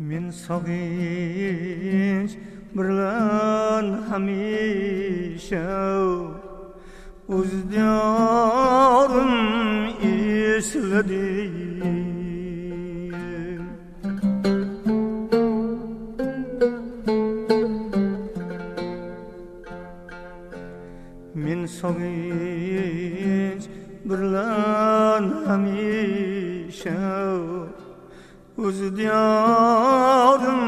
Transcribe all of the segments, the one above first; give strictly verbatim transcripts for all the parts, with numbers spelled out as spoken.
Men sevinç bilan hamisha o'zlarim esladim. Men sevinç bilan hamisha o'zlarim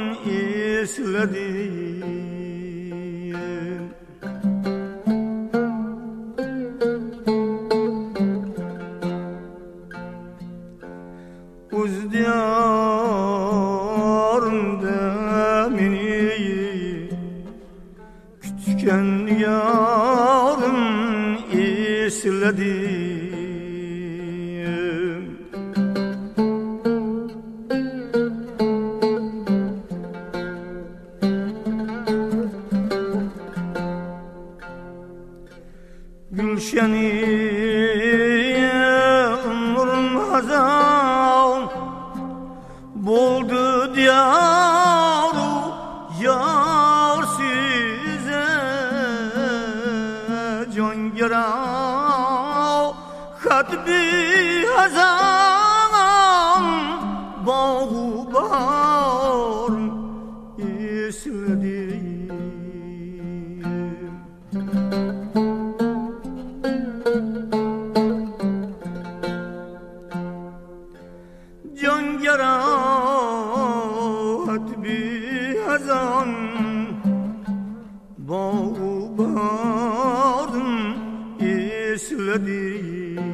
esladim. O'zlarimda meni kutgan yorim esladim. Gülşeni umrum hazan buldu diyaru yar size can yarav hatbi hazan bahu bahar esledim. Can yarahat bir hazan bahu baharım esledim.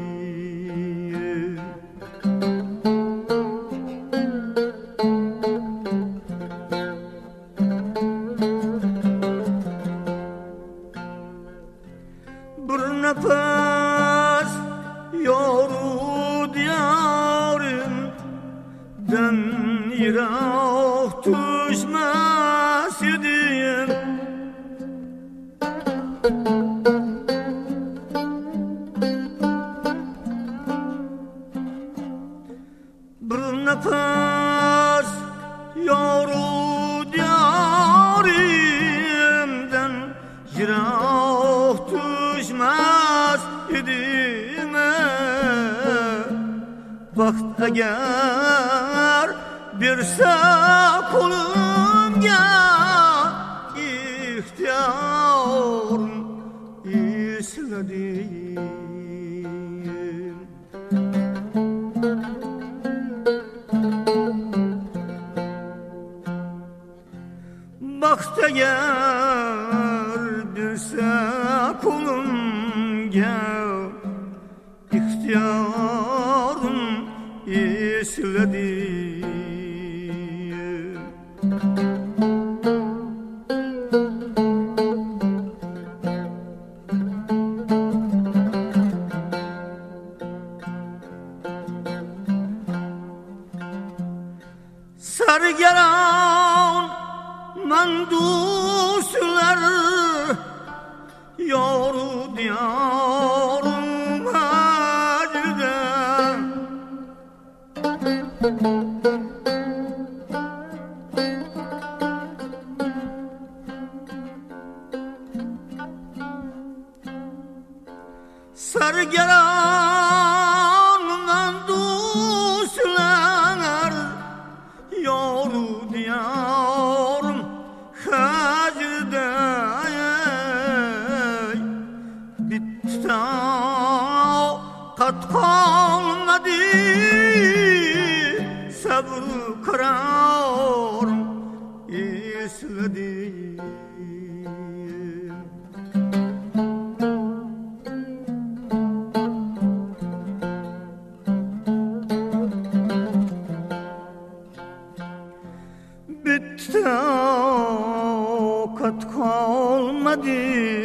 Bir nefes yoru diyarım den yirak düşmez idim. Bir nefes yoru diyarimden yirak düşmez idim. Baxt eğer birse kolumga ihtiyarım esledim. Baxt eğer birse kolumga ihtiyarım esledim. Sargaran manduslar yoru diyarım hacıda. Sargaran manduslar yoru diyarım hacıda. Bitti kat kalmadı sabır kararım esledim. Bitti kat kalmadı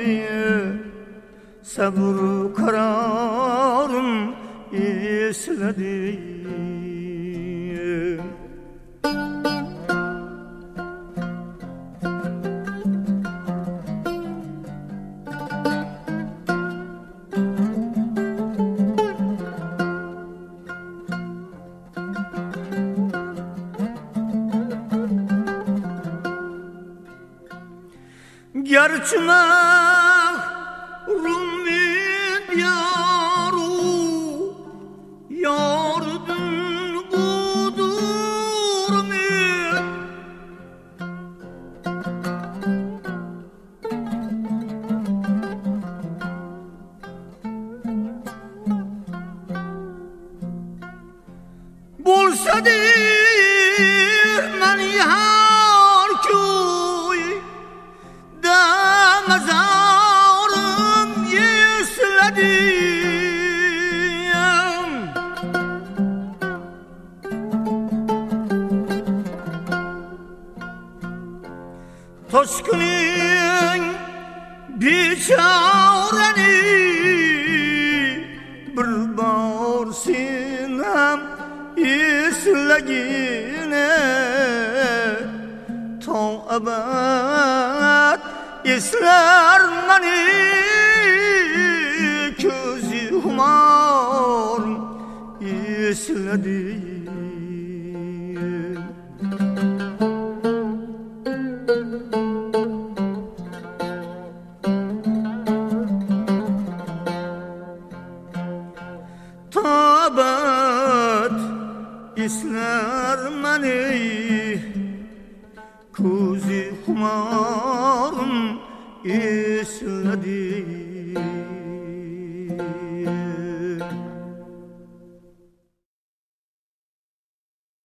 sabır kararım esledim. yarçımak Rumi diyarı yardın budur mi? Bolsa men har köy da mazarım yesledim. Toşkının biçareni bir bar sinem eslegine to abad esler mani ko'zi humorim esladi. Tabat esler mani ko'zi humorim esladi.